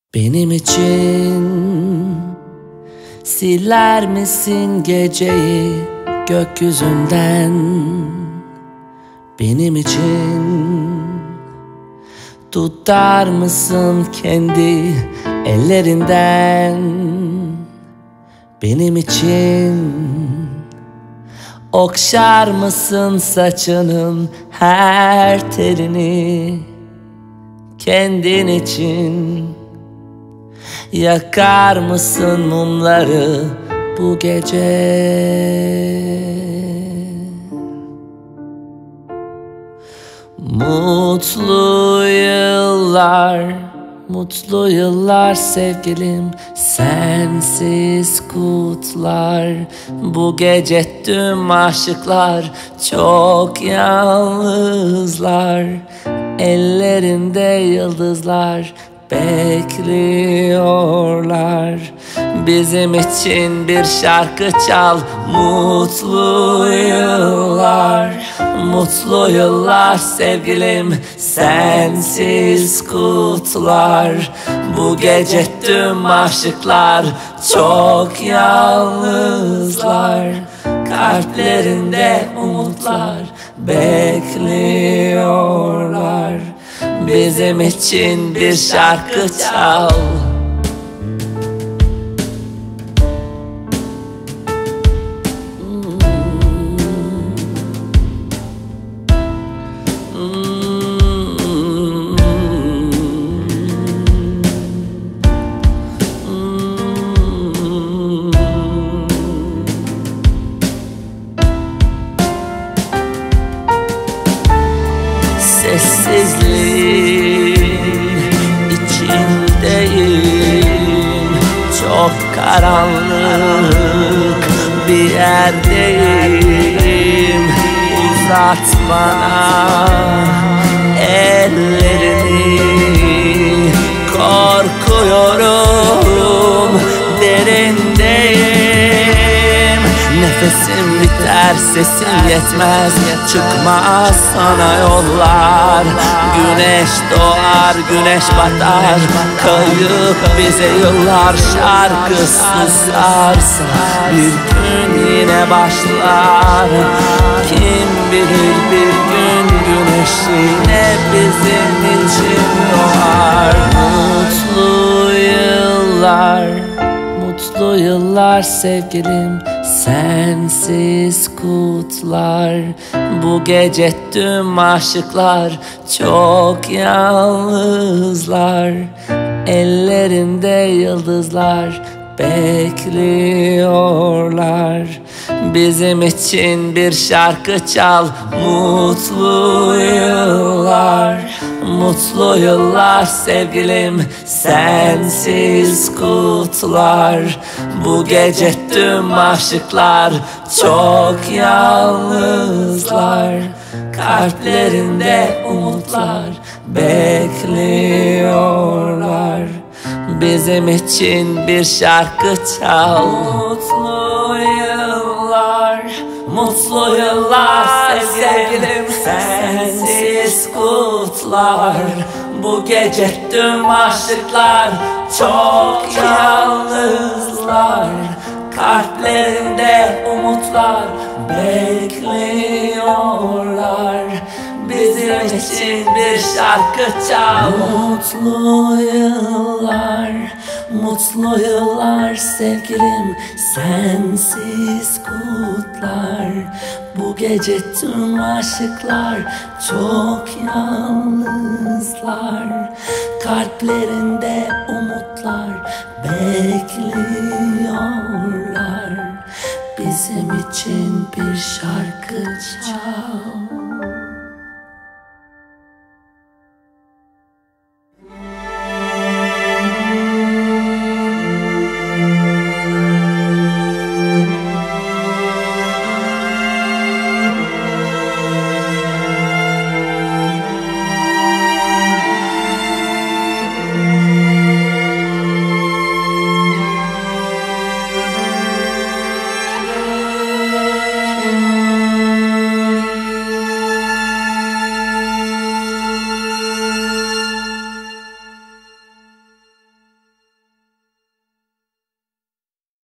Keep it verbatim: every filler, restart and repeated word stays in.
Benim için siler misin geceyi gökyüzünden? Benim için tutar mısın kendi ellerinden? Benim için okşar mısın saçının her telini? Kendin için yakar mısın mumları bu gece? Mutlu yıllar, mutlu yıllar sevgilim, sensiz kutlar. Bu gece tüm aşıklar çok yalnızlar. Ellerinde yıldızlar bekliyorlar. Bizim için bir şarkı çal. Mutlu yıllar, mutlu yıllar sevgilim, sensiz kutlar. Bu gece tüm aşıklar çok yalnızlar. Kalplerinde umutlar bekliyorlar. Bizim için bir şarkı çal. Sessizliğin içindeyim, çok karanlık bir yerdeyim. Uzat bana ellerini, korkuyorum, derindeyim. Nefesim biter, sesim yetmez, çıkmaz sana yollar. Güneş doğar, güneş batar, kayıp bize yıllar. Şarkı susarsa bir gün yine başlar. Kim bilir bir gün güneş yine bizim için doğar. Mutlu yıllar, mutlu yıllar sevgilim, sensiz kutlar. Bu gece tüm aşıklar çok yalnızlar. Ellerinde yıldızlar bekliyorlar. Bizim için bir şarkı çal. Mutlu yıllar, mutlu yıllar sevgilim, sensiz kutlar. Bu gece tüm aşıklar çok yalnızlar. Kalplerinde umutlar bekliyorlar. Bizim için bir şarkı çal. Mutlu yıllar, mutlu yıllar sevgilim, sensiz kutlar. Bu gece tüm aşıklar çok yalnızlar. Kalplerinde umutlar bekliyorlar. Bizim için bir şarkı çal. Mutlu yıllar, mutlu yıllar sevgilim, sensiz kutlar. Bu gece tüm aşıklar çok yalnızlar. Kalplerinde umutlar bekliyorlar. Bizim için bir şarkı çal.